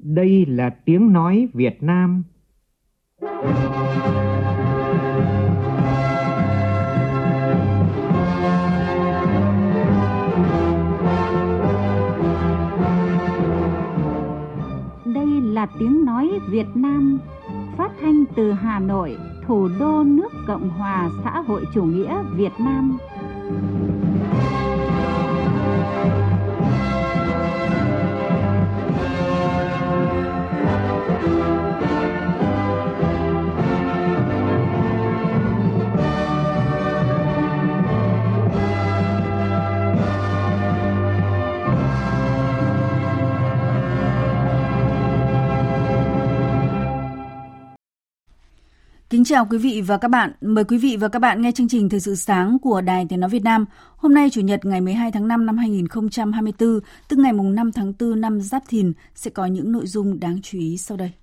Đây là tiếng nói Việt Nam. Đây là tiếng nói Việt Nam, phát thanh từ Hà Nội, thủ đô nước Cộng hòa xã hội chủ nghĩa Việt Nam. Kính chào quý vị và các bạn. Mời quý vị và các bạn nghe chương trình Thời sự sáng của Đài Tiếng nói Việt Nam. Hôm nay Chủ nhật ngày 12 tháng 5 năm 2024, tức ngày 5 tháng 4 năm Giáp Thìn, sẽ có những nội dung đáng chú ý sau đây.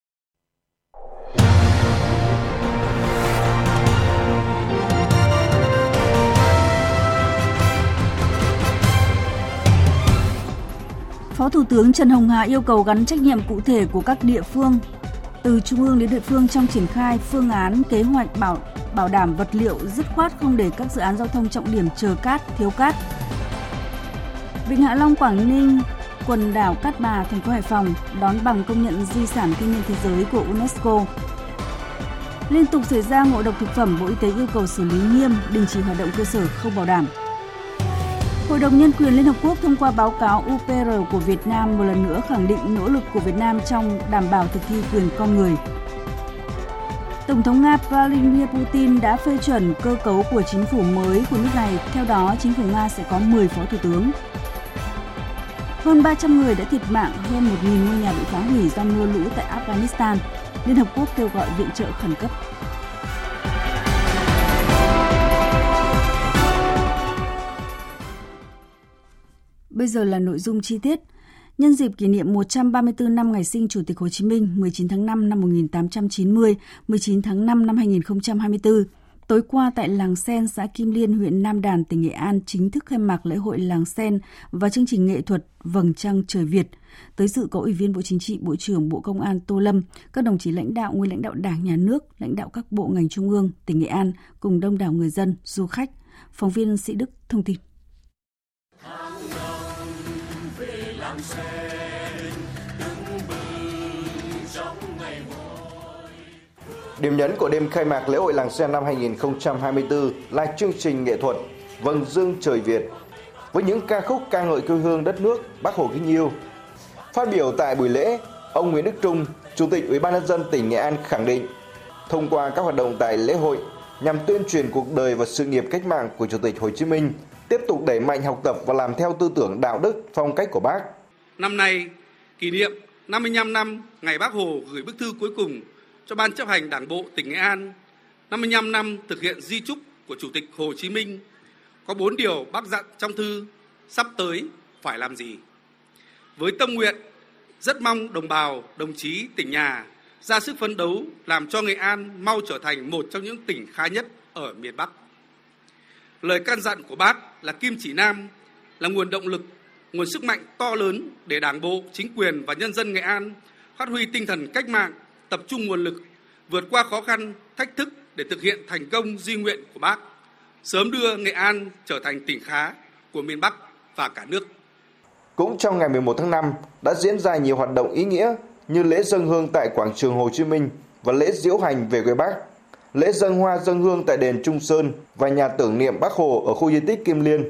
Phó Thủ tướng Trần Hồng Hà yêu cầu gắn trách nhiệm cụ thể của các địa phương từ trung ương đến địa phương trong triển khai phương án kế hoạch bảo đảm vật liệu, dứt khoát không để các dự án giao thông trọng điểm chờ cát, thiếu cát. Vịnh Hạ Long, Quảng Ninh, quần đảo Cát Bà, thành phố Hải Phòng đón bằng công nhận di sản thiên nhiên thế giới của UNESCO. Liên tục xảy ra ngộ độc thực phẩm, Bộ Y tế yêu cầu xử lý nghiêm, đình chỉ hoạt động cơ sở không bảo đảm. Hội đồng Nhân quyền Liên Hợp Quốc thông qua báo cáo UPR của Việt Nam một lần nữa khẳng định nỗ lực của Việt Nam trong đảm bảo thực thi quyền con người. Tổng thống Nga Vladimir Putin đã phê chuẩn cơ cấu của chính phủ mới của nước này. Theo đó, chính phủ Nga sẽ có 10 phó thủ tướng. Hơn 300 người đã thiệt mạng, hơn 1.000 ngôi nhà bị phá hủy do mưa lũ tại Afghanistan. Liên Hợp Quốc kêu gọi viện trợ khẩn cấp. Bây giờ là nội dung chi tiết. Nhân dịp kỷ niệm 134 năm ngày sinh Chủ tịch Hồ Chí Minh 19 tháng 5 năm 1890, 19 tháng 5 năm 2024, tối qua tại Làng Sen, xã Kim Liên, huyện Nam Đàn, tỉnh Nghệ An chính thức khai mạc lễ hội Làng Sen và chương trình nghệ thuật Vầng Trăng Trời Việt. Tới dự có Ủy viên Bộ Chính trị, Bộ trưởng Bộ Công an Tô Lâm, các đồng chí lãnh đạo, nguyên lãnh đạo Đảng, Nhà nước, lãnh đạo các bộ ngành trung ương, tỉnh Nghệ An cùng đông đảo người dân, du khách. Phóng viên Sĩ Đức thông tin. Điểm nhấn của đêm khai mạc lễ hội Làng Sen năm 2024 là chương trình nghệ thuật Vầng Trăng Trời Việt với những ca khúc ca ngợi quê hương đất nước Bác Hồ kính yêu. Phát biểu tại buổi lễ, ông Nguyễn Đức Trung, Chủ tịch Ủy ban nhân dân tỉnh Nghệ An khẳng định, thông qua các hoạt động tại lễ hội nhằm tuyên truyền cuộc đời và sự nghiệp cách mạng của Chủ tịch Hồ Chí Minh, tiếp tục đẩy mạnh học tập và làm theo tư tưởng đạo đức, phong cách của Bác. Năm nay, kỷ niệm 55 năm ngày Bác Hồ gửi bức thư cuối cùng cho Ban chấp hành Đảng bộ tỉnh Nghệ An, 55 năm thực hiện di chúc của Chủ tịch Hồ Chí Minh, có 4 điều Bác dặn trong thư sắp tới phải làm gì. Với tâm nguyện, rất mong đồng bào, đồng chí tỉnh nhà ra sức phấn đấu làm cho Nghệ An mau trở thành một trong những tỉnh khá nhất ở miền Bắc. Lời căn dặn của Bác là kim chỉ nam, là nguồn động lực, nguồn sức mạnh to lớn để Đảng bộ, chính quyền và nhân dân Nghệ An phát huy tinh thần cách mạng, tập trung nguồn lực, vượt qua khó khăn, thách thức để thực hiện thành công di nguyện của Bác, sớm đưa Nghệ An trở thành tỉnh khá của miền Bắc và cả nước. Cũng trong ngày 11 tháng 5 đã diễn ra nhiều hoạt động ý nghĩa như lễ dâng hương tại quảng trường Hồ Chí Minh và lễ diễu hành về quê Bác, lễ dâng hoa dâng hương tại đền Trung Sơn và nhà tưởng niệm Bác Hồ ở khu di tích Kim Liên.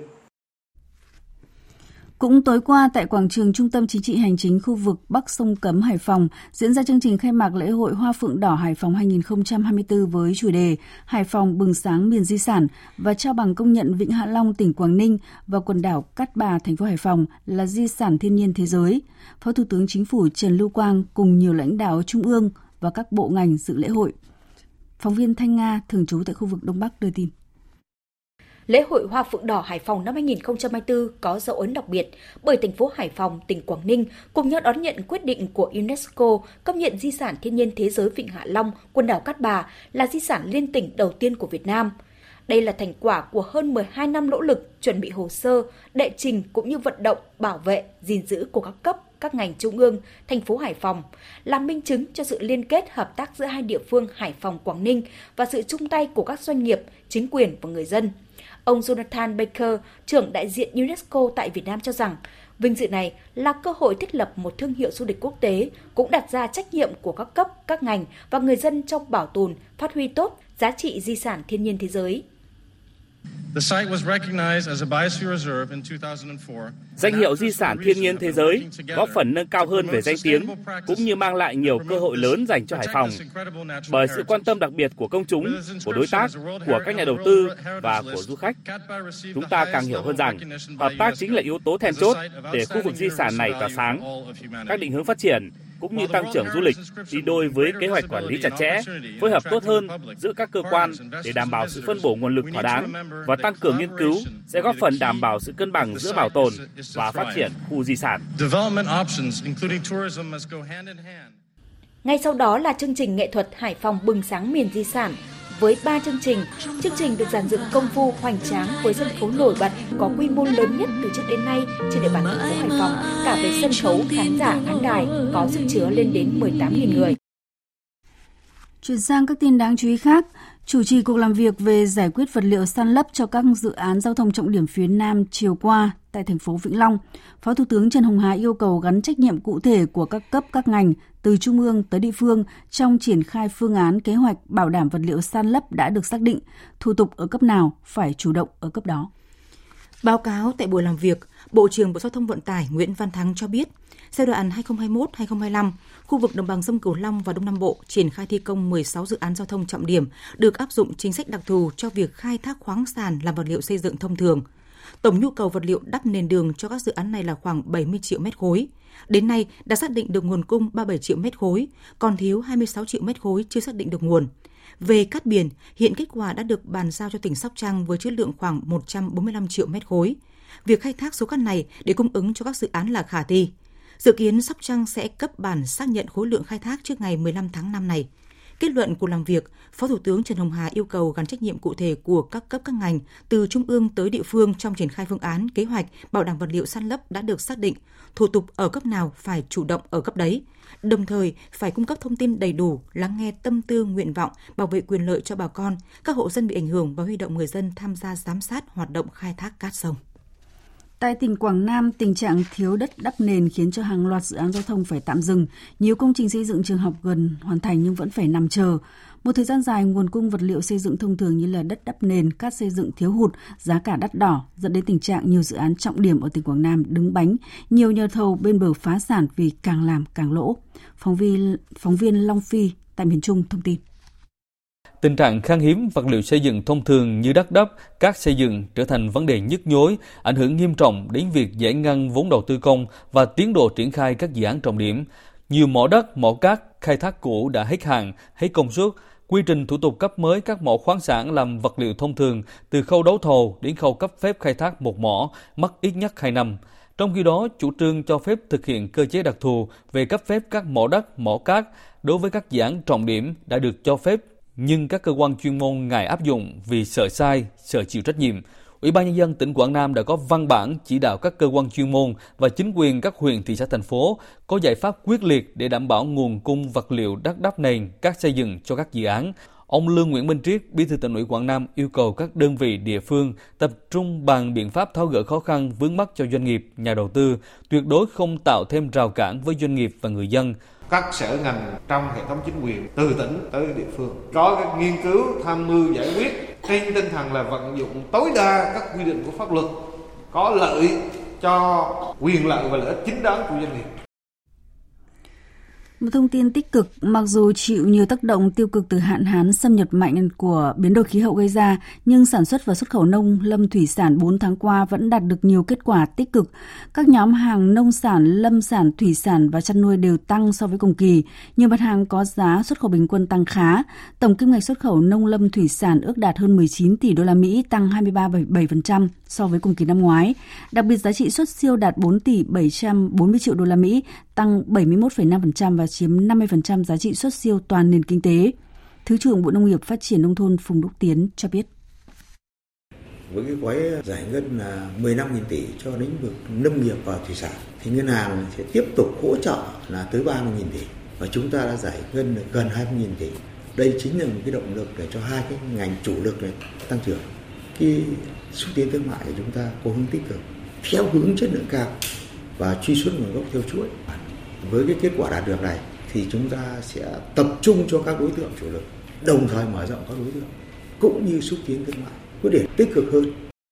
Cũng tối qua tại quảng trường Trung tâm Chính trị Hành chính khu vực Bắc Sông Cấm, Hải Phòng diễn ra chương trình khai mạc lễ hội Hoa Phượng Đỏ Hải Phòng 2024 với chủ đề Hải Phòng bừng sáng miền di sản và trao bằng công nhận Vịnh Hạ Long, tỉnh Quảng Ninh và quần đảo Cát Bà, thành phố Hải Phòng là di sản thiên nhiên thế giới. Phó Thủ tướng Chính phủ Trần Lưu Quang cùng nhiều lãnh đạo trung ương và các bộ ngành dự lễ hội. Phóng viên Thanh Nga thường trú tại khu vực Đông Bắc đưa tin. Lễ hội Hoa Phượng Đỏ Hải Phòng năm 2024 có dấu ấn đặc biệt bởi thành phố Hải Phòng, tỉnh Quảng Ninh cùng nhau đón nhận quyết định của UNESCO công nhận di sản thiên nhiên thế giới Vịnh Hạ Long, quần đảo Cát Bà là di sản liên tỉnh đầu tiên của Việt Nam. Đây là thành quả của hơn 12 năm nỗ lực chuẩn bị hồ sơ, đệ trình cũng như vận động, bảo vệ, gìn giữ của các cấp, các ngành trung ương, thành phố Hải Phòng, là minh chứng cho sự liên kết hợp tác giữa hai địa phương Hải Phòng, Quảng Ninh và sự chung tay của các doanh nghiệp, chính quyền và người dân. Ông Jonathan Baker, trưởng đại diện UNESCO tại Việt Nam cho rằng, vinh dự này là cơ hội thiết lập một thương hiệu du lịch quốc tế, cũng đặt ra trách nhiệm của các cấp, các ngành và người dân trong bảo tồn, phát huy tốt giá trị di sản thiên nhiên thế giới. Danh hiệu di sản thiên nhiên thế giới góp phần nâng cao hơn về danh tiếng, cũng như mang lại nhiều cơ hội lớn dành cho Hải Phòng. Bởi sự quan tâm đặc biệt của công chúng, của đối tác, của các nhà đầu tư và của du khách, chúng ta càng hiểu hơn rằng hợp tác chính là yếu tố then chốt để khu vực di sản này tỏa sáng. Các định hướng phát triển cũng như tăng trưởng du lịch đi đôi với kế hoạch quản lý chặt chẽ, phối hợp tốt hơn giữa các cơ quan để đảm bảo sự phân bổ nguồn lực thỏa đáng và tăng cường nghiên cứu sẽ góp phần đảm bảo sự cân bằng giữa bảo tồn và phát triển khu di sản. Ngay sau đó là chương trình nghệ thuật Hải Phòng bừng sáng miền di sản với 3 chương trình. Chương trình được dàn dựng công phu hoành tráng với sân khấu nổi bật có quy mô lớn nhất từ trước đến nay trên địa bàn thành phố Hải Phòng, cả về sân khấu, khán giả, khán đài có sức chứa lên đến 18.000 người. Chuyển sang các tin đáng chú ý khác, chủ trì cuộc làm việc về giải quyết vật liệu san lấp cho các dự án giao thông trọng điểm phía Nam chiều qua tại thành phố Vĩnh Long, Phó Thủ tướng Trần Hồng Hà yêu cầu gắn trách nhiệm cụ thể của các cấp các ngành từ trung ương tới địa phương trong triển khai phương án kế hoạch bảo đảm vật liệu san lấp đã được xác định, thủ tục ở cấp nào phải chủ động ở cấp đó. Báo cáo tại buổi làm việc, Bộ trưởng Bộ Giao thông Vận tải Nguyễn Văn Thắng cho biết, giai đoạn 2021-2025, khu vực đồng bằng sông Cửu Long và Đông Nam Bộ triển khai thi công 16 dự án giao thông trọng điểm được áp dụng chính sách đặc thù cho việc khai thác khoáng sản làm vật liệu xây dựng thông thường. Tổng nhu cầu vật liệu đắp nền đường cho các dự án này là khoảng 70 triệu mét khối. Đến nay đã xác định được nguồn cung 37 triệu mét khối, còn thiếu 26 triệu mét khối chưa xác định được nguồn. Về cát biển, hiện kết quả đã được bàn giao cho tỉnh Sóc Trăng với trữ lượng khoảng 145 triệu mét khối. Việc khai thác số cát này để cung ứng cho các dự án là khả thi. Dự kiến Sóc Trăng sẽ cấp bản xác nhận khối lượng khai thác trước ngày 15 tháng 5 này. Kết luận cuộc làm việc, Phó Thủ tướng Trần Hồng Hà yêu cầu gắn trách nhiệm cụ thể của các cấp các ngành từ trung ương tới địa phương trong triển khai phương án, kế hoạch bảo đảm vật liệu san lấp đã được xác định, thủ tục ở cấp nào phải chủ động ở cấp đấy. Đồng thời phải cung cấp thông tin đầy đủ, lắng nghe tâm tư, nguyện vọng, bảo vệ quyền lợi cho bà con, các hộ dân bị ảnh hưởng và huy động người dân tham gia giám sát hoạt động khai thác cát sông. Tại tỉnh Quảng Nam, tình trạng thiếu đất đắp nền khiến cho hàng loạt dự án giao thông phải tạm dừng. Nhiều công trình xây dựng trường học gần hoàn thành nhưng vẫn phải nằm chờ. Một thời gian dài, nguồn cung vật liệu xây dựng thông thường như là đất đắp nền, cát xây dựng thiếu hụt, giá cả đắt đỏ, dẫn đến tình trạng nhiều dự án trọng điểm ở tỉnh Quảng Nam đứng bánh. Nhiều nhà thầu bên bờ phá sản vì càng làm càng lỗ. Phóng viên Long Phi tại miền Trung thông tin. Tình trạng khan hiếm vật liệu xây dựng thông thường như đất đắp, cát xây dựng trở thành vấn đề nhức nhối, ảnh hưởng nghiêm trọng đến việc giải ngân vốn đầu tư công và tiến độ triển khai các dự án trọng điểm. Nhiều mỏ đất, mỏ cát khai thác cũ đã hết hạn, hết công suất. Quy trình thủ tục cấp mới các mỏ khoáng sản làm vật liệu thông thường từ khâu đấu thầu đến khâu cấp phép khai thác một mỏ mất ít nhất 2 năm. Trong khi đó, chủ trương cho phép thực hiện cơ chế đặc thù về cấp phép các mỏ đất, mỏ cát đối với các dự án trọng điểm đã được cho phép, nhưng các cơ quan chuyên môn ngại áp dụng vì sợ sai, sợ chịu trách nhiệm. Ủy ban Nhân dân tỉnh Quảng Nam đã có văn bản chỉ đạo các cơ quan chuyên môn và chính quyền các huyện, thị xã, thành phố có giải pháp quyết liệt để đảm bảo nguồn cung vật liệu đất đắp nền, cát xây dựng cho các dự án. Ông Lương Nguyễn Minh Triết, Bí thư Tỉnh ủy Quảng Nam yêu cầu các đơn vị địa phương tập trung bàn biện pháp tháo gỡ khó khăn vướng mắc cho doanh nghiệp, nhà đầu tư, tuyệt đối không tạo thêm rào cản với doanh nghiệp và người dân. Các sở ngành trong hệ thống chính quyền từ tỉnh tới địa phương có các nghiên cứu tham mưu giải quyết trên tinh thần là vận dụng tối đa các quy định của pháp luật có lợi cho quyền lợi và lợi ích chính đáng của doanh nghiệp. Một thông tin tích cực, mặc dù chịu nhiều tác động tiêu cực từ hạn hán xâm nhập mạnh của biến đổi khí hậu gây ra, nhưng sản xuất và xuất khẩu nông lâm thủy sản 4 tháng qua vẫn đạt được nhiều kết quả tích cực. Các nhóm hàng nông sản, lâm sản, thủy sản và chăn nuôi đều tăng so với cùng kỳ. Nhiều mặt hàng có giá xuất khẩu bình quân tăng khá. Tổng kim ngạch xuất khẩu nông lâm thủy sản ước đạt hơn 19 tỷ đô la Mỹ, tăng 23,7% so với cùng kỳ năm ngoái. Đặc biệt giá trị xuất siêu đạt 4 tỷ 740 triệu đô la Mỹ, tăng 71,5% và chiếm 50% giá trị xuất siêu toàn nền kinh tế. Thứ trưởng Bộ Nông nghiệp Phát triển Nông thôn Phùng Đức Tiến cho biết. với cái gói giải ngân là 15.000 tỷ cho lĩnh vực nông nghiệp và thủy sản thì ngân hàng sẽ tiếp tục hỗ trợ là tới 30.000 tỷ và chúng ta đã giải ngân được gần 20.000 tỷ. Đây chính là một cái động lực để cho hai cái ngành chủ lực này tăng trưởng. Cái xúc tiến thương mại của chúng ta có hướng tích cực theo hướng chất lượng cao và truy xuất nguồn gốc theo chuỗi. Với cái kết quả đạt được này thì chúng ta sẽ tập trung cho các đối tượng chủ lực, đồng thời mở rộng các đối tượng cũng như xúc tiến thương mại quyết liệt tích cực hơn.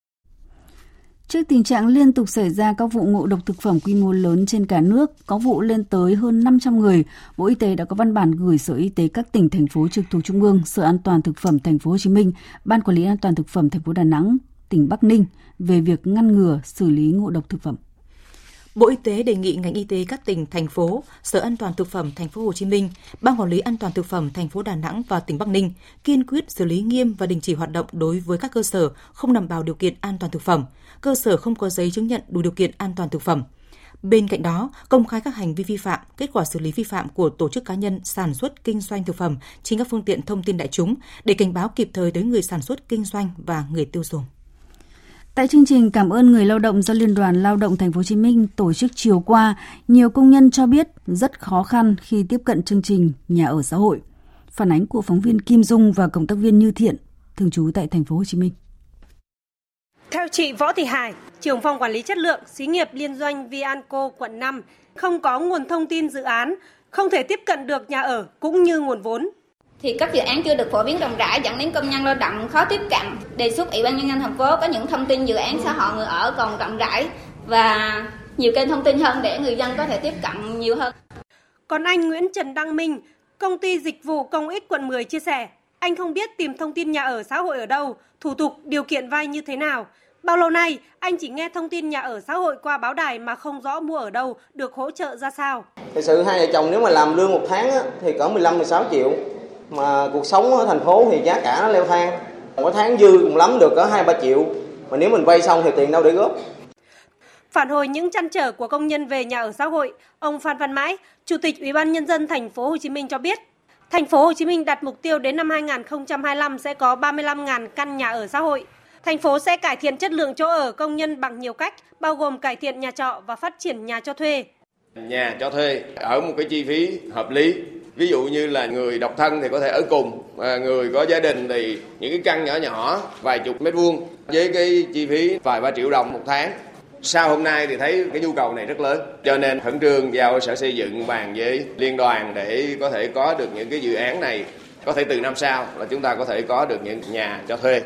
Trước tình trạng liên tục xảy ra các vụ ngộ độc thực phẩm quy mô lớn trên cả nước, có vụ lên tới hơn 500 người, Bộ Y tế đã có văn bản gửi Sở Y tế các tỉnh, thành phố trực thuộc Trung ương, Sở An toàn Thực phẩm Thành phố Hồ Chí Minh, Ban Quản lý An toàn Thực phẩm Thành phố Đà Nẵng, tỉnh Bắc Ninh về việc ngăn ngừa, xử lý ngộ độc thực phẩm. Bộ Y tế đề nghị ngành y tế các tỉnh, thành phố, Sở An toàn Thực phẩm Thành phố Hồ Chí Minh, Ban Quản lý An toàn Thực phẩm Thành phố Đà Nẵng và tỉnh Bắc Ninh kiên quyết xử lý nghiêm và đình chỉ hoạt động đối với các cơ sở không đảm bảo điều kiện an toàn thực phẩm, cơ sở không có giấy chứng nhận đủ điều kiện an toàn thực phẩm. Bên cạnh đó, công khai các hành vi vi phạm, kết quả xử lý vi phạm của tổ chức cá nhân sản xuất kinh doanh thực phẩm trên các phương tiện thông tin đại chúng để cảnh báo kịp thời tới người sản xuất kinh doanh và người tiêu dùng. Tại chương trình cảm ơn người lao động do Liên đoàn Lao động Thành phố Hồ Chí Minh tổ chức chiều qua, nhiều công nhân cho biết rất khó khăn khi tiếp cận chương trình nhà ở xã hội. Phản ánh của phóng viên Kim Dung và cộng tác viên Như Thiện, thường trú tại Thành phố Hồ Chí Minh. Theo chị Võ Thị Hải, trưởng phòng quản lý chất lượng xí nghiệp liên doanh Vianco quận 5, không có nguồn thông tin dự án, không thể tiếp cận được nhà ở cũng như nguồn vốn. Thì các dự án chưa được phổ biến rộng rãi dẫn đến công nhân lao động khó tiếp cận. Đề xuất Ủy ban nhân dân thành phố có những thông tin dự án xã hội người ở còn rộng rãi và nhiều kênh thông tin hơn để người dân có thể tiếp cận nhiều hơn. Còn anh Nguyễn Trần Đăng Minh, công ty dịch vụ công ích quận 10 chia sẻ, anh không biết tìm thông tin nhà ở xã hội ở đâu, thủ tục, điều kiện vay như thế nào. Bao lâu nay, anh chỉ nghe thông tin nhà ở xã hội qua báo đài mà không rõ mua ở đâu, được hỗ trợ ra sao. Thực sự hai vợ chồng nếu mà làm lương một tháng thì cỡ 15-16 triệu. Mà cuộc sống ở thành phố thì giá cả nó leo thang. Mỗi tháng dư cũng lắm được cỡ 2-3 triệu. Mà nếu mình vay xong thì tiền đâu để góp. Phản hồi những trăn trở của công nhân về nhà ở xã hội, ông Phan Văn Mãi, Chủ tịch Ủy ban nhân dân Thành phố Hồ Chí Minh cho biết, Thành phố Hồ Chí Minh đặt mục tiêu đến năm 2025 sẽ có 35.000 căn nhà ở xã hội. Thành phố sẽ cải thiện chất lượng chỗ ở công nhân bằng nhiều cách, bao gồm cải thiện nhà trọ và phát triển nhà cho thuê. Nhà cho thuê ở một cái chi phí hợp lý. Ví dụ như là người độc thân thì có thể ở cùng, người có gia đình thì những cái căn nhỏ nhỏ vài chục mét vuông với cái chi phí vài 3 triệu đồng một tháng. Sau hôm nay thì thấy cái nhu cầu này rất lớn, cho nên khẩn trương giao Sở Xây dựng bàn với liên đoàn để có thể có được những cái dự án này. Có thể từ năm sau là chúng ta có thể có được những nhà cho thuê.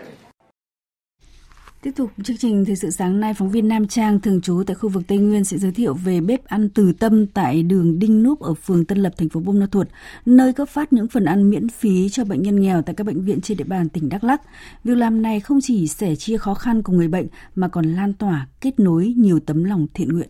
Tiếp tục chương trình Thời sự sáng nay, phóng viên Nam Trang thường trú tại khu vực Tây Nguyên sẽ giới thiệu về bếp ăn Từ Tâm tại đường Đinh Núp ở phường Tân Lập, thành phố Buôn Ma Thuột, nơi cấp phát những phần ăn miễn phí cho bệnh nhân nghèo tại các bệnh viện trên địa bàn tỉnh Đắk Lắk. Việc làm này không chỉ sẻ chia khó khăn của người bệnh mà còn lan tỏa, kết nối nhiều tấm lòng thiện nguyện.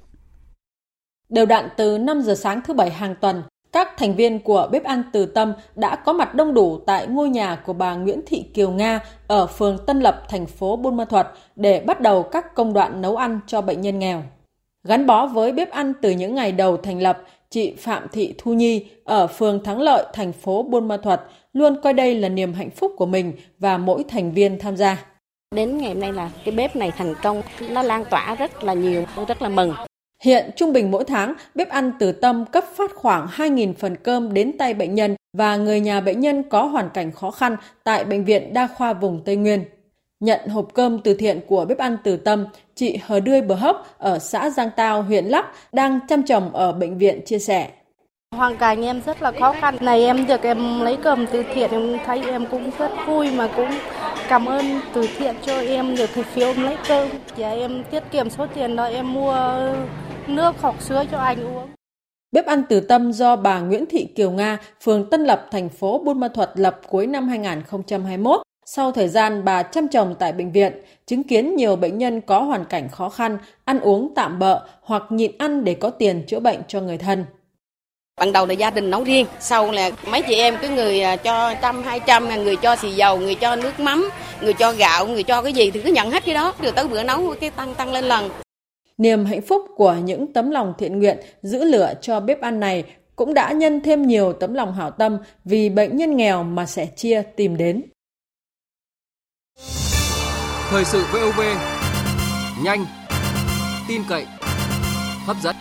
Đều đặn từ 5 giờ sáng thứ Bảy hàng tuần, các thành viên của bếp ăn Từ Tâm đã có mặt đông đủ tại ngôi nhà của bà Nguyễn Thị Kiều Nga ở phường Tân Lập, thành phố Buôn Ma Thuột để bắt đầu các công đoạn nấu ăn cho bệnh nhân nghèo. Gắn bó với bếp ăn từ những ngày đầu thành lập, chị Phạm Thị Thu Nhi ở phường Thắng Lợi, thành phố Buôn Ma Thuột luôn coi đây là niềm hạnh phúc của mình và mỗi thành viên tham gia. Đến ngày hôm nay là cái bếp này thành công, nó lan tỏa rất là nhiều, tôi rất là mừng. Hiện trung bình mỗi tháng, bếp ăn Từ Tâm cấp phát khoảng 2.000 phần cơm đến tay bệnh nhân và người nhà bệnh nhân có hoàn cảnh khó khăn tại Bệnh viện Đa khoa vùng Tây Nguyên. Nhận hộp cơm từ thiện của bếp ăn Từ Tâm, chị Hờ Đươi Bờ Hốc ở xã Giang Tao, huyện Lắk đang chăm chồng ở bệnh viện chia sẻ. Hoàn cảnh em rất là khó khăn. Này em được em lấy cơm từ thiện, em thấy em cũng rất vui mà cũng cảm ơn từ thiện cho em được thầy phiếu lấy cơm. Và em tiết kiệm số tiền đó em mua nước hoặc sữa cho anh uống. Bếp ăn Từ Tâm do bà Nguyễn Thị Kiều Nga, phường Tân Lập, thành phố Buôn Ma Thuột lập cuối năm 2021. Sau thời gian bà chăm chồng tại bệnh viện, chứng kiến nhiều bệnh nhân có hoàn cảnh khó khăn, ăn uống tạm bợ hoặc nhịn ăn để có tiền chữa bệnh cho người thân. Ban đầu là gia đình nấu riêng, sau là mấy chị em cứ người cho 100-200, người cho xì dầu, người cho nước mắm, người cho gạo, người cho cái gì thì cứ nhận hết cái đó, rồi tới bữa nấu cái tăng lên lần. Niềm hạnh phúc của những tấm lòng thiện nguyện giữ lửa cho bếp ăn này cũng đã nhân thêm nhiều tấm lòng hảo tâm vì bệnh nhân nghèo mà sẻ chia tìm đến. Thời sự VOV, nhanh, tin cậy, hấp dẫn.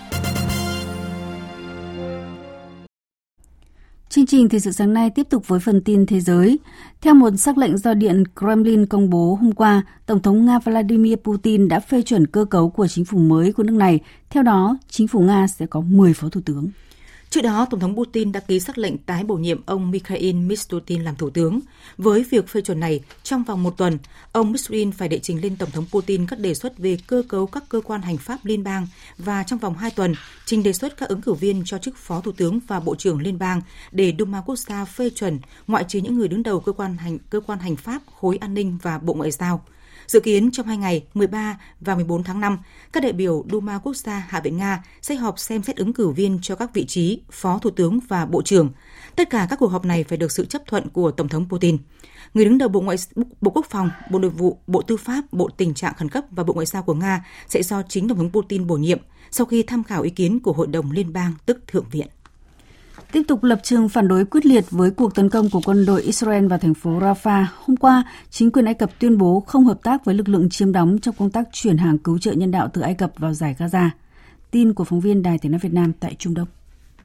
Chương trình Thời sự sáng nay tiếp tục với phần tin thế giới. Theo một sắc lệnh do Điện Kremlin công bố hôm qua, Tổng thống Nga Vladimir Putin đã phê chuẩn cơ cấu của chính phủ mới của nước này. Theo đó, chính phủ Nga sẽ có 10 phó thủ tướng. Trước đó, Tổng thống Putin đã ký sắc lệnh tái bổ nhiệm ông Mikhail Mishustin làm thủ tướng. Với việc phê chuẩn này, trong vòng một tuần, ông Mishustin phải đệ trình lên Tổng thống Putin các đề xuất về cơ cấu các cơ quan hành pháp liên bang và trong vòng 2 tuần, trình đề xuất các ứng cử viên cho chức phó thủ tướng và bộ trưởng liên bang để Duma Quốc gia phê chuẩn, ngoại trừ những người đứng đầu cơ quan hành pháp, khối an ninh và bộ ngoại giao. Dự kiến trong 2 ngày 13 và 14 tháng 5, các đại biểu Duma Quốc gia Hạ viện Nga sẽ họp xem xét ứng cử viên cho các vị trí phó thủ tướng và bộ trưởng. Tất cả các cuộc họp này phải được sự chấp thuận của Tổng thống Putin. Người đứng đầu Bộ Quốc phòng, Bộ Nội vụ, Bộ Tư pháp, Bộ Tình trạng khẩn cấp và Bộ Ngoại giao của Nga sẽ do chính Tổng thống Putin bổ nhiệm sau khi tham khảo ý kiến của Hội đồng Liên bang, tức Thượng viện. Tiếp tục lập trường phản đối quyết liệt với cuộc tấn công của quân đội Israel vào thành phố Rafah. Hôm qua, chính quyền Ai Cập tuyên bố không hợp tác với lực lượng chiếm đóng trong công tác chuyển hàng cứu trợ nhân đạo từ Ai Cập vào Dải Gaza. Tin của phóng viên Đài Tiếng nói Việt Nam tại Trung Đông.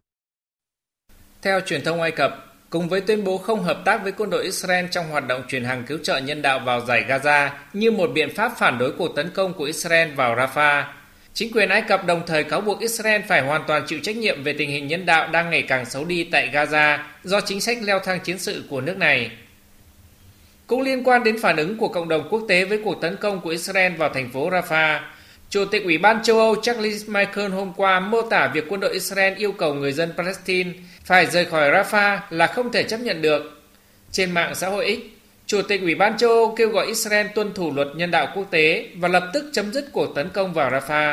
Theo truyền thông Ai Cập, cùng với tuyên bố không hợp tác với quân đội Israel trong hoạt động chuyển hàng cứu trợ nhân đạo vào Dải Gaza như một biện pháp phản đối cuộc tấn công của Israel vào Rafah, chính quyền Ai Cập đồng thời cáo buộc Israel phải hoàn toàn chịu trách nhiệm về tình hình nhân đạo đang ngày càng xấu đi tại Gaza do chính sách leo thang chiến sự của nước này. Cũng liên quan đến phản ứng của cộng đồng quốc tế với cuộc tấn công của Israel vào thành phố Rafah, Chủ tịch Ủy ban châu Âu Charles Michel hôm qua mô tả việc quân đội Israel yêu cầu người dân Palestine phải rời khỏi Rafah là không thể chấp nhận được. Trên mạng xã hội X, Chủ tịch Ủy ban châu Âu kêu gọi Israel tuân thủ luật nhân đạo quốc tế và lập tức chấm dứt cuộc tấn công vào Rafah.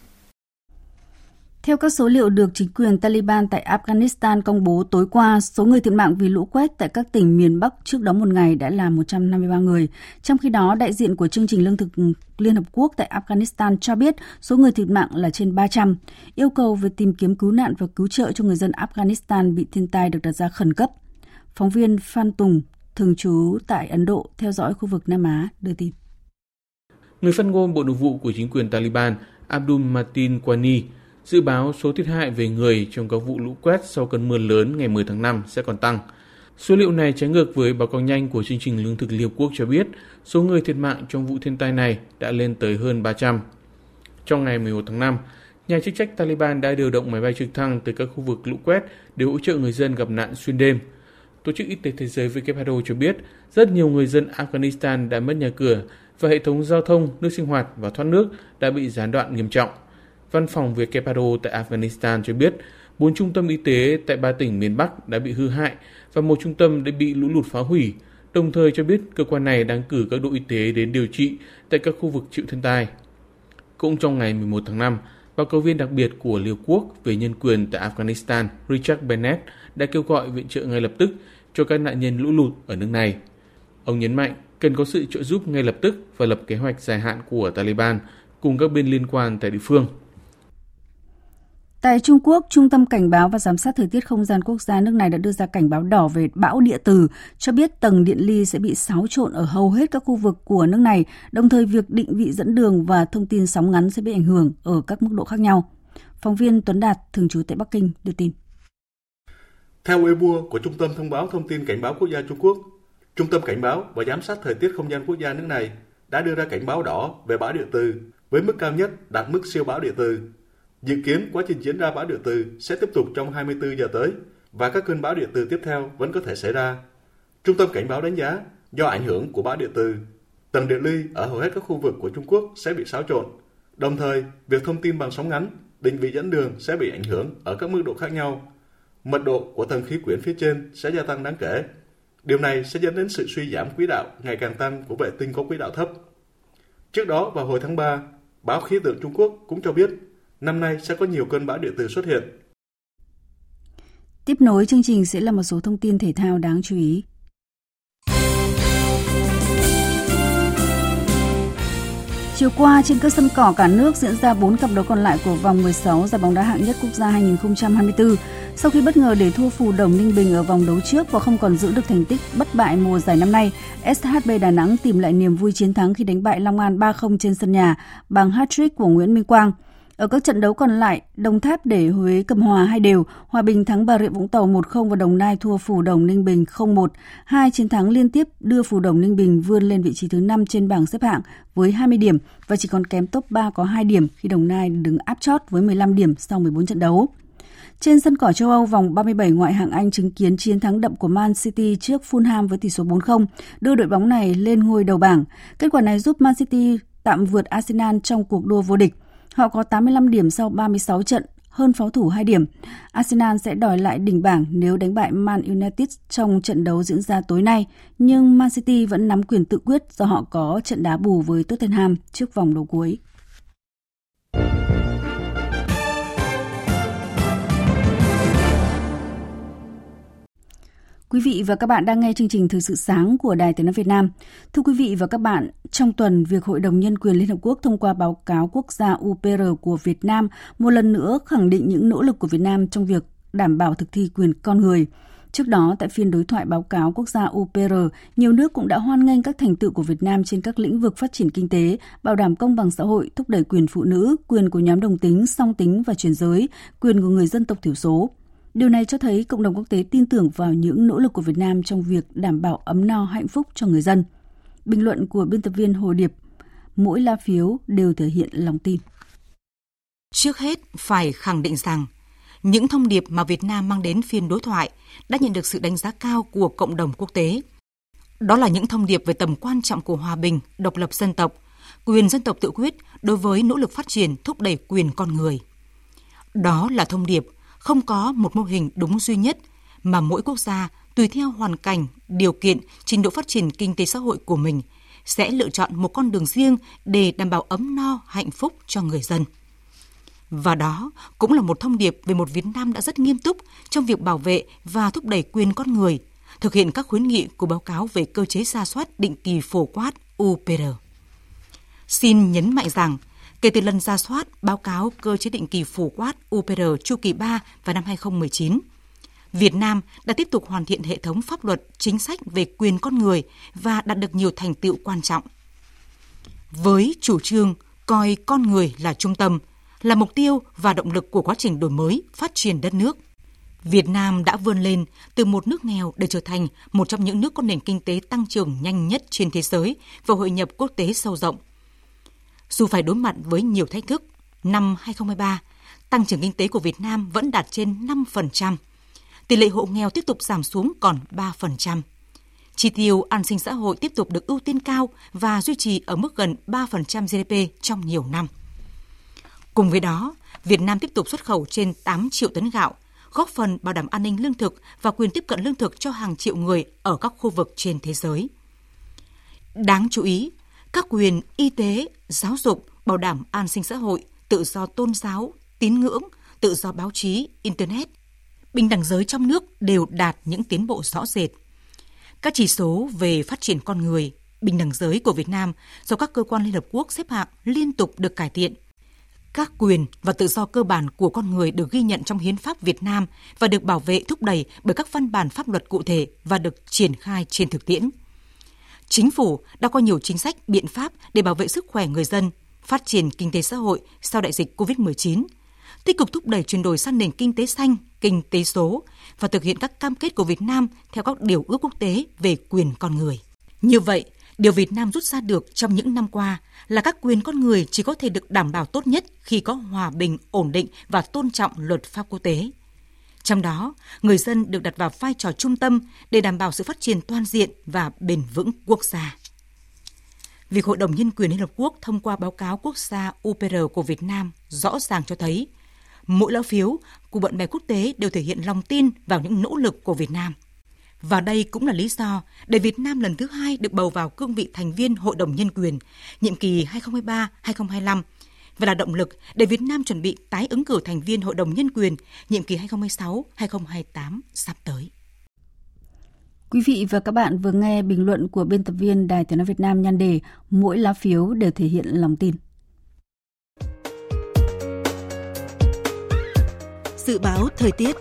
Theo các số liệu được chính quyền Taliban tại Afghanistan công bố tối qua, số người thiệt mạng vì lũ quét tại các tỉnh miền Bắc trước đó một ngày đã là 153 người. Trong khi đó, đại diện của Chương trình Lương thực Liên Hợp Quốc tại Afghanistan cho biết số người thiệt mạng là trên 300. Yêu cầu về tìm kiếm cứu nạn và cứu trợ cho người dân Afghanistan bị thiên tai được đặt ra khẩn cấp. Phóng viên Phan Tùng, thường trú tại Ấn Độ, theo dõi khu vực Nam Á, đưa tin. Người phát ngôn Bộ Nội vụ của chính quyền Taliban Abdul Matin Wani dự báo số thiệt hại về người trong các vụ lũ quét sau cơn mưa lớn ngày 10 tháng 5 sẽ còn tăng. Số liệu này trái ngược với báo cáo nhanh của Chương trình Lương thực Liên Hợp Quốc cho biết số người thiệt mạng trong vụ thiên tai này đã lên tới hơn 300. Trong ngày 11 tháng 5, nhà chức trách Taliban đã điều động máy bay trực thăng tới các khu vực lũ quét để hỗ trợ người dân gặp nạn xuyên đêm. Tổ chức Y tế Thế giới WHO cho biết rất nhiều người dân Afghanistan đã mất nhà cửa và hệ thống giao thông, nước sinh hoạt và thoát nước đã bị gián đoạn nghiêm trọng. Văn phòng WHO tại Afghanistan cho biết 4 trung tâm y tế tại 3 tỉnh miền Bắc đã bị hư hại và một trung tâm đã bị lũ lụt phá hủy, đồng thời cho biết cơ quan này đang cử các đội y tế đến điều trị tại các khu vực chịu thiên tai. Cũng trong ngày 11 tháng 5, báo cáo viên đặc biệt của Liên Hợp Quốc về nhân quyền tại Afghanistan Richard Bennett đã kêu gọi viện trợ ngay lập tức cho các nạn nhân lũ lụt ở nước này. Ông nhấn mạnh cần có sự trợ giúp ngay lập tức và lập kế hoạch dài hạn của Taliban cùng các bên liên quan tại địa phương. Tại Trung Quốc, Trung tâm Cảnh báo và Giám sát Thời tiết Không gian Quốc gia nước này đã đưa ra cảnh báo đỏ về bão địa từ, cho biết tầng điện ly sẽ bị xáo trộn ở hầu hết các khu vực của nước này, đồng thời việc định vị dẫn đường và thông tin sóng ngắn sẽ bị ảnh hưởng ở các mức độ khác nhau. Phóng viên Tuấn Đạt, thường trú tại Bắc Kinh, đưa tin. Theo Weibo của Trung tâm Thông báo Thông tin Cảnh báo Quốc gia Trung Quốc, Trung tâm Cảnh báo và Giám sát Thời tiết Không gian Quốc gia nước này đã đưa ra cảnh báo đỏ về bão địa từ, với mức cao nhất đạt mức siêu bão địa từ. Dự kiến quá trình diễn ra bão địa từ sẽ tiếp tục trong 24 giờ tới và các cơn bão địa từ tiếp theo vẫn có thể xảy ra. Trung tâm cảnh báo đánh giá do ảnh hưởng của bão địa từ, tầng điện ly ở hầu hết các khu vực của Trung Quốc sẽ bị xáo trộn. Đồng thời, việc thông tin bằng sóng ngắn, định vị dẫn đường sẽ bị ảnh hưởng ở các mức độ khác nhau. Mật độ của tầng khí quyển phía trên sẽ gia tăng đáng kể. Điều này sẽ dẫn đến sự suy giảm quỹ đạo ngày càng tăng của vệ tinh có quỹ đạo thấp. Trước đó vào hồi tháng 3, báo khí tượng Trung Quốc cũng cho biết năm nay sẽ có nhiều cơn bão địa từ xuất hiện. Tiếp nối chương trình sẽ là một số thông tin thể thao đáng chú ý. Chiều qua, trên các sân cỏ cả nước diễn ra 4 cặp đấu còn lại của vòng 16 giải bóng đá hạng nhất quốc gia 2024. Sau khi bất ngờ để thua Phù Đồng Ninh Bình ở vòng đấu trước và không còn giữ được thành tích bất bại mùa giải năm nay, SHB Đà Nẵng tìm lại niềm vui chiến thắng khi đánh bại Long An 3-0 trên sân nhà bằng hat-trick của Nguyễn Minh Quang. Ở các trận đấu còn lại, Đồng Tháp để Huế cầm hòa 2 đều, Hòa Bình thắng Bà Rịa Vũng Tàu 1-0 và Đồng Nai thua Phù Đồng Ninh Bình 0-1. 2 chiến thắng liên tiếp đưa Phù Đồng Ninh Bình vươn lên vị trí thứ 5 trên bảng xếp hạng với 20 điểm và chỉ còn kém top 3 có 2 điểm khi Đồng Nai đứng áp chót với 15 điểm sau 14 trận đấu. Trên sân cỏ châu Âu, vòng 37 ngoại hạng Anh chứng kiến chiến thắng đậm của Man City trước Fulham với tỷ số 4-0, đưa đội bóng này lên ngôi đầu bảng. Kết quả này giúp Man City tạm vượt Arsenal trong cuộc đua vô địch. Họ có 85 điểm sau 36 trận, hơn pháo thủ 2 điểm. Arsenal sẽ đòi lại đỉnh bảng nếu đánh bại Man United trong trận đấu diễn ra tối nay, nhưng Man City vẫn nắm quyền tự quyết do họ có trận đá bù với Tottenham trước vòng đấu cuối. Quý vị và các bạn đang nghe chương trình Thời sự sáng của Đài Tiếng nói Việt Nam. Thưa quý vị và các bạn, trong tuần, việc Hội đồng Nhân quyền Liên Hợp Quốc thông qua báo cáo quốc gia UPR của Việt Nam một lần nữa khẳng định những nỗ lực của Việt Nam trong việc đảm bảo thực thi quyền con người. Trước đó, tại phiên đối thoại báo cáo quốc gia UPR, nhiều nước cũng đã hoan nghênh các thành tựu của Việt Nam trên các lĩnh vực phát triển kinh tế, bảo đảm công bằng xã hội, thúc đẩy quyền phụ nữ, quyền của nhóm đồng tính, song tính và chuyển giới, quyền của người dân tộc thiểu số. Điều này cho thấy cộng đồng quốc tế tin tưởng vào những nỗ lực của Việt Nam trong việc đảm bảo ấm no hạnh phúc cho người dân. Bình luận của biên tập viên Hồ Điệp, mỗi lá phiếu đều thể hiện lòng tin. Trước hết, phải khẳng định rằng, những thông điệp mà Việt Nam mang đến phiên đối thoại đã nhận được sự đánh giá cao của cộng đồng quốc tế. Đó là những thông điệp về tầm quan trọng của hòa bình, độc lập dân tộc, quyền dân tộc tự quyết đối với nỗ lực phát triển thúc đẩy quyền con người. Đó là thông điệp không có một mô hình đúng duy nhất mà mỗi quốc gia tùy theo hoàn cảnh, điều kiện, trình độ phát triển kinh tế xã hội của mình sẽ lựa chọn một con đường riêng để đảm bảo ấm no, hạnh phúc cho người dân. Và đó cũng là một thông điệp về một Việt Nam đã rất nghiêm túc trong việc bảo vệ và thúc đẩy quyền con người, thực hiện các khuyến nghị của báo cáo về cơ chế rà soát định kỳ phổ quát UPR. Xin nhấn mạnh rằng, kể từ lần rà soát báo cáo cơ chế định kỳ phổ quát UPR chu kỳ 3 vào năm 2019, Việt Nam đã tiếp tục hoàn thiện hệ thống pháp luật, chính sách về quyền con người và đạt được nhiều thành tựu quan trọng. Với chủ trương coi con người là trung tâm, là mục tiêu và động lực của quá trình đổi mới, phát triển đất nước, Việt Nam đã vươn lên từ một nước nghèo để trở thành một trong những nước có nền kinh tế tăng trưởng nhanh nhất trên thế giới và hội nhập quốc tế sâu rộng. Dù phải đối mặt với nhiều thách thức, năm 2023, tăng trưởng kinh tế của Việt Nam vẫn đạt trên 5%. Tỷ lệ hộ nghèo tiếp tục giảm xuống còn 3%. Chi tiêu an sinh xã hội tiếp tục được ưu tiên cao và duy trì ở mức gần 3% GDP trong nhiều năm. Cùng với đó, Việt Nam tiếp tục xuất khẩu trên 8 triệu tấn gạo, góp phần bảo đảm an ninh lương thực và quyền tiếp cận lương thực cho hàng triệu người ở các khu vực trên thế giới. Đáng chú ý, các quyền y tế, giáo dục, bảo đảm an sinh xã hội, tự do tôn giáo, tín ngưỡng, tự do báo chí, Internet, bình đẳng giới trong nước đều đạt những tiến bộ rõ rệt. Các chỉ số về phát triển con người, bình đẳng giới của Việt Nam do các cơ quan Liên Hợp Quốc xếp hạng liên tục được cải thiện. Các quyền và tự do cơ bản của con người được ghi nhận trong Hiến pháp Việt Nam và được bảo vệ thúc đẩy bởi các văn bản pháp luật cụ thể và được triển khai trên thực tiễn. Chính phủ đã có nhiều chính sách, biện pháp để bảo vệ sức khỏe người dân, phát triển kinh tế xã hội sau đại dịch COVID-19, tích cực thúc đẩy chuyển đổi sang nền kinh tế xanh, kinh tế số và thực hiện các cam kết của Việt Nam theo các điều ước quốc tế về quyền con người. Như vậy, điều Việt Nam rút ra được trong những năm qua là các quyền con người chỉ có thể được đảm bảo tốt nhất khi có hòa bình, ổn định và tôn trọng luật pháp quốc tế. Trong đó, người dân được đặt vào vai trò trung tâm để đảm bảo sự phát triển toàn diện và bền vững quốc gia. Việc Hội đồng Nhân quyền Liên Hợp Quốc thông qua báo cáo quốc gia UPR của Việt Nam rõ ràng cho thấy mỗi lá phiếu của bạn bè quốc tế đều thể hiện lòng tin vào những nỗ lực của Việt Nam. Và đây cũng là lý do để Việt Nam lần thứ 2 được bầu vào cương vị thành viên Hội đồng Nhân quyền, nhiệm kỳ 2023-2025, và là động lực để Việt Nam chuẩn bị tái ứng cử thành viên Hội đồng Nhân quyền, nhiệm kỳ 2026-2028 sắp tới. Quý vị và các bạn vừa nghe bình luận của biên tập viên Đài Tiếng nói Việt Nam nhan đề Mỗi lá phiếu đều thể hiện lòng tin. Dự báo thời tiết.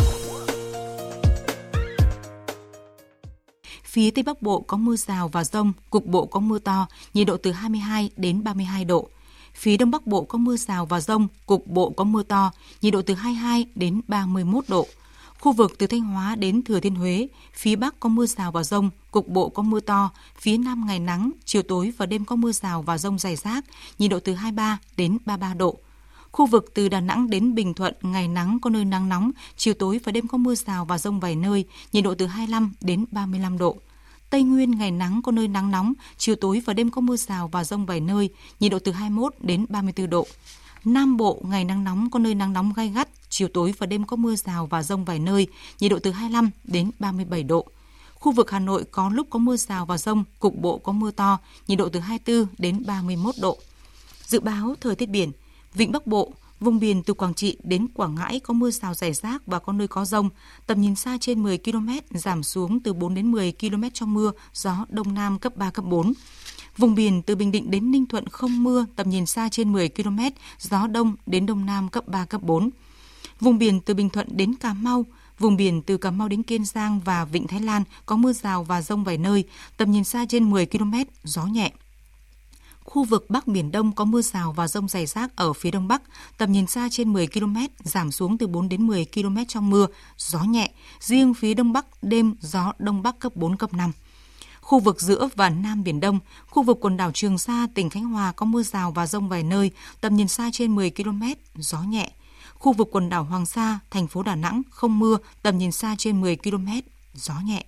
Phía Tây Bắc Bộ có mưa rào và dông, cục bộ có mưa to, nhiệt độ từ 22 đến 32 độ. Phía Đông Bắc Bộ có mưa rào và dông, cục bộ có mưa to, nhiệt độ từ 22 đến 31 độ. Khu vực từ Thanh Hóa đến Thừa Thiên Huế, phía Bắc có mưa rào và dông, cục bộ có mưa to, phía Nam ngày nắng, chiều tối và đêm có mưa rào và dông rải rác, nhiệt độ từ 23 đến 33 độ. Khu vực từ Đà Nẵng đến Bình Thuận, ngày nắng có nơi nắng nóng, chiều tối và đêm có mưa rào và dông vài nơi, nhiệt độ từ 25 đến 35 độ. Tây Nguyên ngày nắng có nơi nắng nóng, chiều tối và đêm có mưa rào và dông vài nơi, nhiệt độ từ 21 đến 34 độ. Nam Bộ ngày nắng nóng có nơi nắng nóng gay gắt, chiều tối và đêm có mưa rào và dông vài nơi, nhiệt độ từ 25 đến 37 độ. Khu vực Hà Nội có lúc có mưa rào và dông, cục bộ có mưa to, nhiệt độ từ 24 đến 31 độ. Dự báo thời tiết biển, Vịnh Bắc Bộ, vùng biển từ Quảng Trị đến Quảng Ngãi có mưa rào rải rác và có nơi có dông, tầm nhìn xa trên 10 km, giảm xuống từ 4 đến 10 km trong mưa, gió Đông Nam cấp 3, cấp 4. Vùng biển từ Bình Định đến Ninh Thuận không mưa, tầm nhìn xa trên 10 km, gió Đông đến Đông Nam cấp 3, cấp 4. Vùng biển từ Bình Thuận đến Cà Mau, vùng biển từ Cà Mau đến Kiên Giang và Vịnh Thái Lan có mưa rào và dông vài nơi, tầm nhìn xa trên 10 km, gió nhẹ. Khu vực Bắc Biển Đông có mưa rào và dông rải rác ở phía Đông Bắc, tầm nhìn xa trên 10 km, giảm xuống từ 4 đến 10 km trong mưa, gió nhẹ. Riêng phía Đông Bắc đêm gió Đông Bắc cấp 4, cấp 5. Khu vực giữa và Nam Biển Đông, khu vực quần đảo Trường Sa, tỉnh Khánh Hòa có mưa rào và dông vài nơi, tầm nhìn xa trên 10 km, gió nhẹ. Khu vực quần đảo Hoàng Sa, thành phố Đà Nẵng không mưa, tầm nhìn xa trên 10 km, gió nhẹ.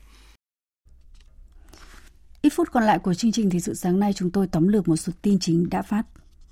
Ít phút còn lại của chương trình Thời sự sáng nay, chúng tôi tóm lược một số tin chính đã phát.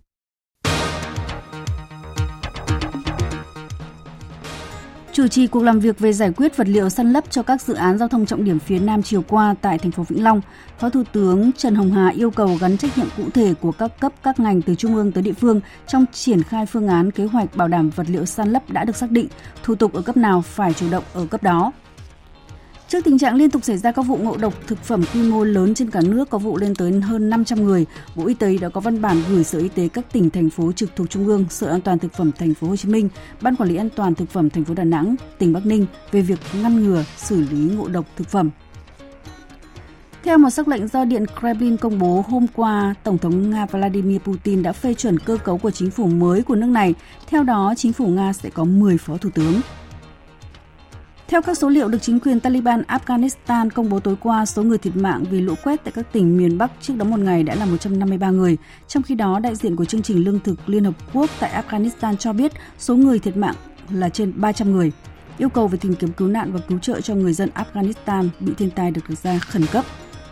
Chủ trì cuộc làm việc về giải quyết vật liệu san lấp cho các dự án giao thông trọng điểm phía Nam chiều qua tại thành phố Vĩnh Long, Phó Thủ tướng Trần Hồng Hà yêu cầu gắn trách nhiệm cụ thể của các cấp, các ngành từ trung ương tới địa phương trong triển khai phương án kế hoạch bảo đảm vật liệu san lấp đã được xác định, thủ tục ở cấp nào phải chủ động ở cấp đó. Trước tình trạng liên tục xảy ra các vụ ngộ độc thực phẩm quy mô lớn trên cả nước, có vụ lên tới hơn 500 người, Bộ Y tế đã có văn bản gửi Sở Y tế các tỉnh, thành phố trực thuộc Trung ương, Sở An toàn thực phẩm thành phố Hồ Chí Minh, Ban Quản lý An toàn thực phẩm thành phố Đà Nẵng, tỉnh Bắc Ninh về việc ngăn ngừa, xử lý ngộ độc thực phẩm. Theo một sắc lệnh do Điện Kremlin công bố hôm qua, Tổng thống Nga Vladimir Putin đã phê chuẩn cơ cấu của chính phủ mới của nước này. Theo đó, chính phủ Nga sẽ có 10 phó thủ tướng. Theo các số liệu được chính quyền Taliban Afghanistan công bố tối qua, số người thiệt mạng vì lũ quét tại các tỉnh miền Bắc trước đó một ngày đã là 153 người. Trong khi đó, đại diện của chương trình lương thực Liên Hợp Quốc tại Afghanistan cho biết số người thiệt mạng là trên 300 người. Yêu cầu về tìm kiếm cứu nạn và cứu trợ cho người dân Afghanistan bị thiên tai được đặt ra khẩn cấp.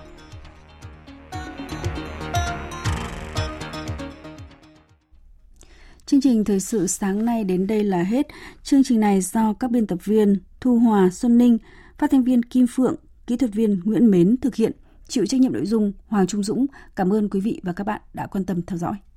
Chương trình Thời sự sáng nay đến đây là hết. Chương trình này do các biên tập viên Thu Hòa, Xuân Ninh, phát thanh viên Kim Phượng, kỹ thuật viên Nguyễn Mến thực hiện, chịu trách nhiệm nội dung Hoàng Trung Dũng. Cảm ơn quý vị và các bạn đã quan tâm theo dõi.